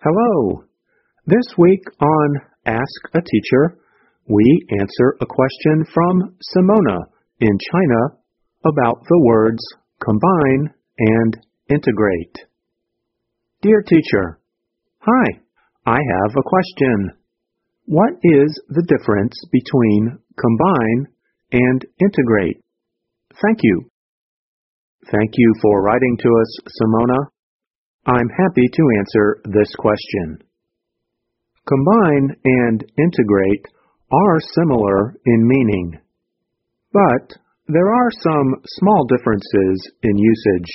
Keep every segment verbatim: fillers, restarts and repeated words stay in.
Hello! This week on Ask a Teacher, we answer a question from Simona in China about the words combine and integrate. Dear teacher, hi, I have a question. What is the difference between combine and integrate? Thank you. Thank you for writing to us, Simona. I'm happy to answer this question. Combine and integrate are similar in meaning, but there are some small differences in usage.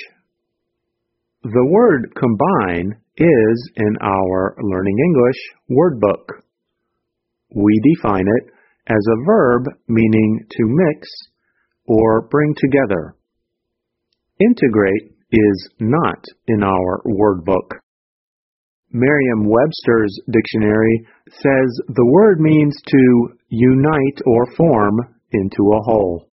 The word combine is in our Learning English word book. We define it as a verb meaning to mix or bring together. Integrate is not in our word book. Merriam-Webster's dictionary says the word means to unite or form into a whole.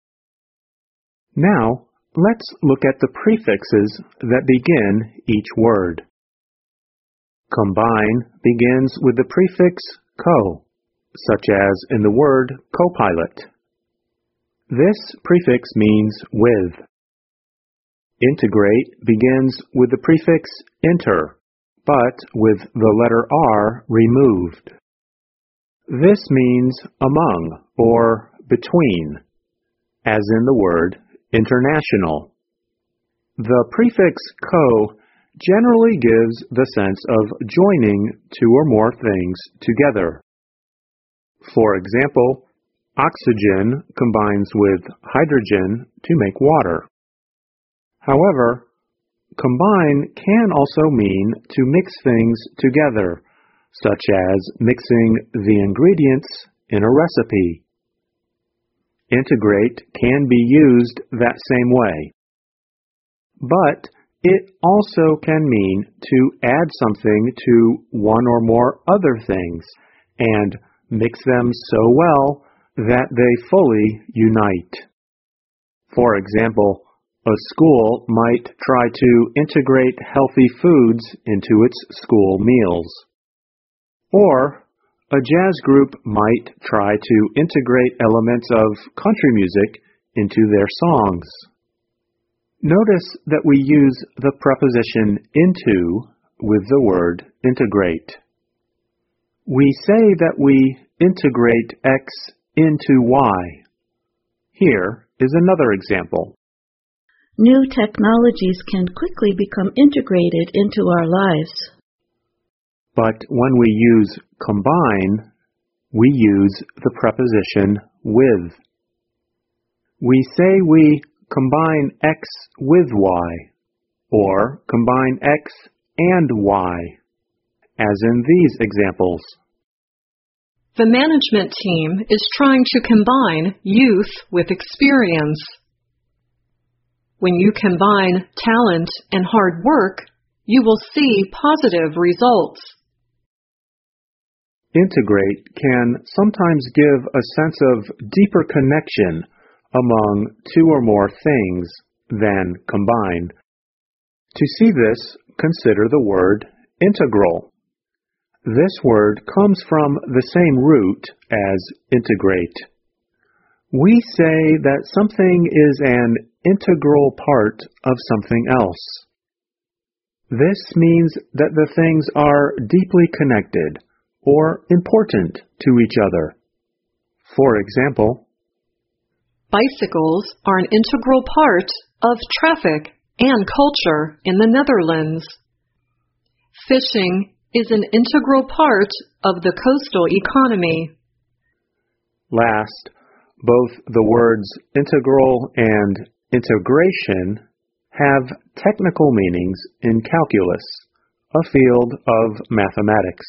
Now, let's look at the prefixes that begin each word. Combine begins with the prefix co, such as in the word copilot. This prefix means with. Integrate begins with the prefix inter, but with the letter R removed. This means among or between, as in the word international. The prefix co generally gives the sense of joining two or more things together. For example, oxygen combines with hydrogen to make water. However, combine can also mean to mix things together, such as mixing the ingredients in a recipe. Integrate can be used that same way. But it also can mean to add something to one or more other things and mix them so well that they fully unite. For example, a school might try to integrate healthy foods into its school meals. Or a jazz group might try to integrate elements of country music into their songs. Notice that we use the preposition into with the word integrate. We say that we integrate X into Y. Here is another example. New technologies can quickly become integrated into our lives. But when we use combine, we use the preposition with. We say we combine X with Y, or combine X and Y, as in these examples. The management team is trying to combine youth with experience. When you combine talent and hard work, you will see positive results. Integrate can sometimes give a sense of deeper connection among two or more things than combine. To see this, consider the word integral. This word comes from the same root as integrate. We say that something is an integral part of something else. This means that the things are deeply connected or important to each other. For example, bicycles are an integral part of traffic and culture in the Netherlands. Fishing is an integral part of the coastal economy. Last, both the words integral and integration have technical meanings in calculus, a field of mathematics.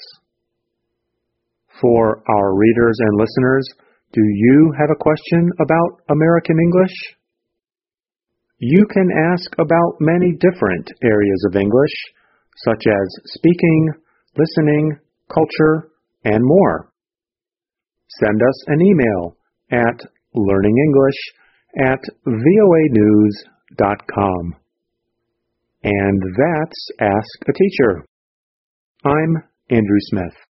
For our readers and listeners, do you have a question about American English? You can ask about many different areas of English, such as speaking, listening, culture, and more. Send us an email at learningenglish at voa news dot com. And that's Ask a Teacher. I'm Andrew Smith.